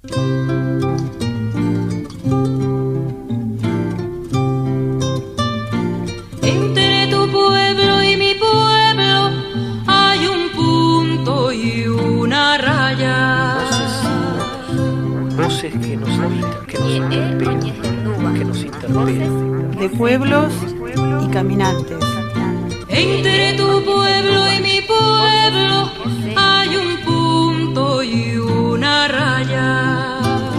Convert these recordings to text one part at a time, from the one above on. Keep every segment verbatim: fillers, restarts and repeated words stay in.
Entre tu pueblo y mi pueblo hay un punto y una raya. Voces que nos habitan, que nos interpelan, que nos interpelan. De pueblos y caminantes. Entre tu pueblo y mi pueblo hay un punto y una raya.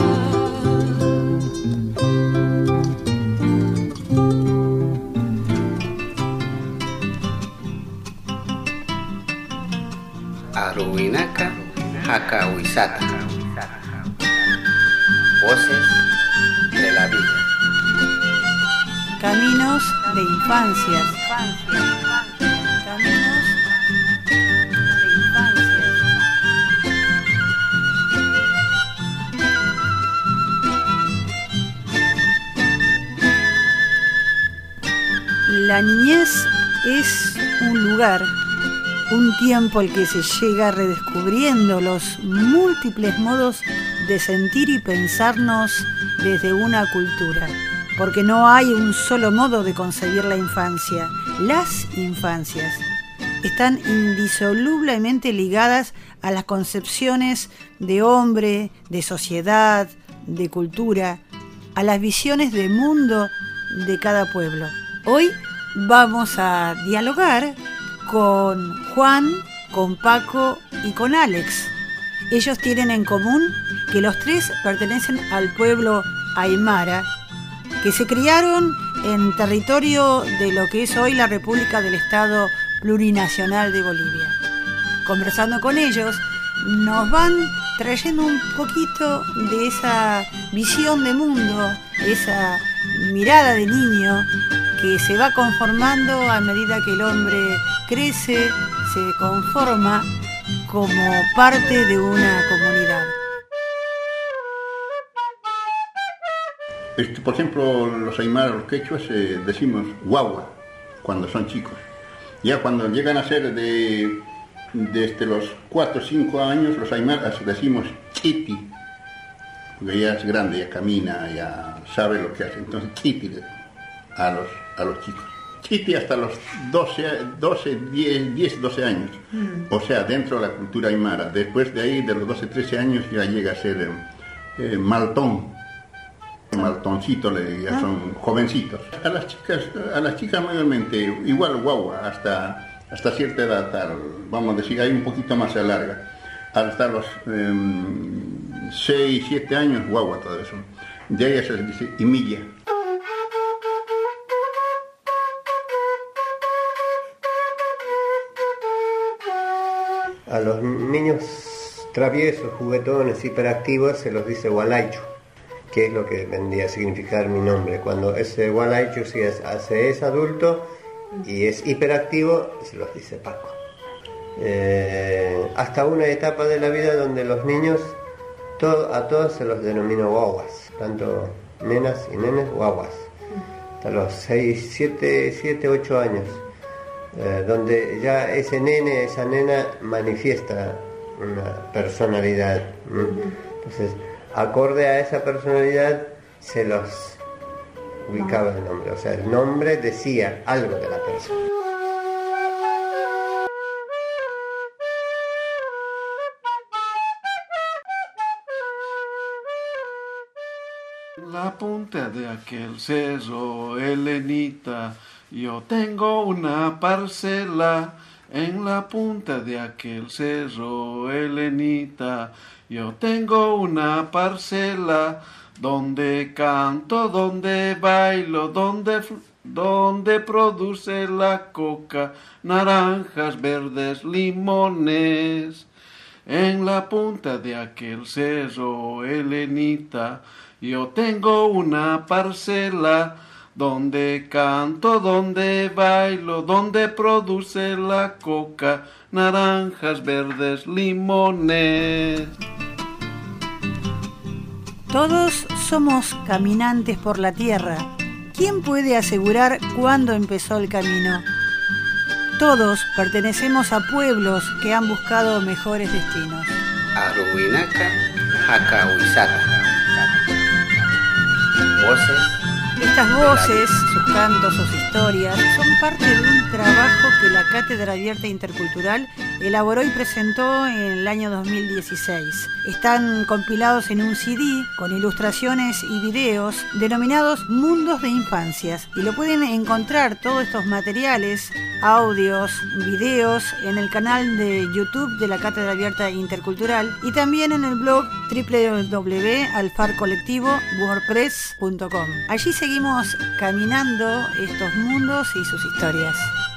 Aruwinaka Hakawisata. Voces de la vida. Caminos de infancias. Caminos de infancias. La niñez es un lugar, un tiempo al que se llega redescubriendo los múltiples modos de sentir y pensarnos desde una cultura. Porque no hay un solo modo de concebir la infancia. Las infancias están indisolublemente ligadas a las concepciones de hombre, de sociedad, de cultura, a las visiones de mundo de cada pueblo. Hoy vamos a dialogar con Juan, con Paco y con Alex. Ellos tienen en común que los tres pertenecen al pueblo aymara, que se criaron en territorio de lo que es hoy la República del Estado Plurinacional de Bolivia. Conversando con ellos, nos van trayendo un poquito de esa visión de mundo, esa mirada de niño que se va conformando a medida que el hombre crece, se conforma como parte de una comunidad. Este, por ejemplo, los aymaras, los quechuas, eh, decimos guagua cuando son chicos. Ya cuando llegan a ser de desde los cuatro o cinco años, los aymaras decimos chiti, porque ya es grande, ya camina, ya sabe lo que hace. Entonces chiti a los, a los chicos. Chiti hasta los doce, doce, diez, doce años. Mm. O sea, dentro de la cultura aymara. Después de ahí, de los doce, trece años, ya llega a ser eh, eh, maltón. Maltoncito, ya son jovencitos. A las chicas, a las chicas mayormente igual guagua hasta, hasta cierta edad, tal, vamos a decir, hay un poquito más se alarga. Hasta los seis, siete años guagua todo eso. De ahí se dice imilla. A los niños traviesos, juguetones, hiperactivos se los dice walaichu, que es lo que vendría a significar mi nombre. Cuando ese walaichu si es, se es adulto y es hiperactivo, se los dice Paco. Eh, hasta una etapa de la vida donde los niños, todo, a todos se los denomina guaguas, tanto nenas y nenes guaguas, hasta los seis, siete, ocho años, eh, donde ya ese nene, esa nena manifiesta una personalidad. Entonces, acorde a esa personalidad se los ubicaba el nombre, o sea, el nombre decía algo de la persona. La punta de aquel cerro, Helenita, yo tengo una parcela. En la punta de aquel cerro, Helenita, yo tengo una parcela, donde canto, donde bailo, donde, donde produce la coca, naranjas, verdes, limones. En la punta de aquel cerro, Helenita, yo tengo una parcela, donde canto, donde bailo, donde produce la coca, naranjas, verdes, limones. Todos somos caminantes por la tierra. ¿Quién puede asegurar cuándo empezó el camino? Todos pertenecemos a pueblos que han buscado mejores destinos. Aruwinaka Hakahuizata. Voces. Estas voces, sus cantos, sus historias, son parte de un trabajo que la Cátedra Abierta Intercultural elaboró y presentó en el año dos mil dieciséis. Están compilados en un C D con ilustraciones y videos denominados Mundos de Infancias, y lo pueden encontrar todos estos materiales, audios, videos en el canal de YouTube de la Cátedra Abierta Intercultural y también en el blog doble u doble u doble u punto alfar colectivo wordpress punto com. Allí seguimos caminando estos mundos y sus historias.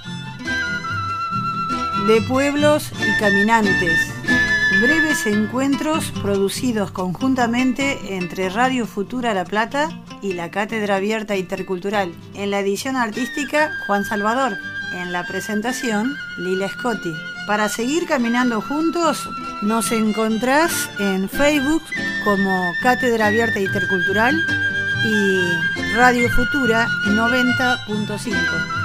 De pueblos y caminantes. Breves encuentros producidos conjuntamente entre Radio Futura La Plata y la Cátedra Abierta Intercultural. En la edición artística, Juan Salvador. En la presentación, Lila Scotti. Para seguir caminando juntos, nos encontrás en Facebook como Cátedra Abierta Intercultural y Radio Futura noventa punto cinco.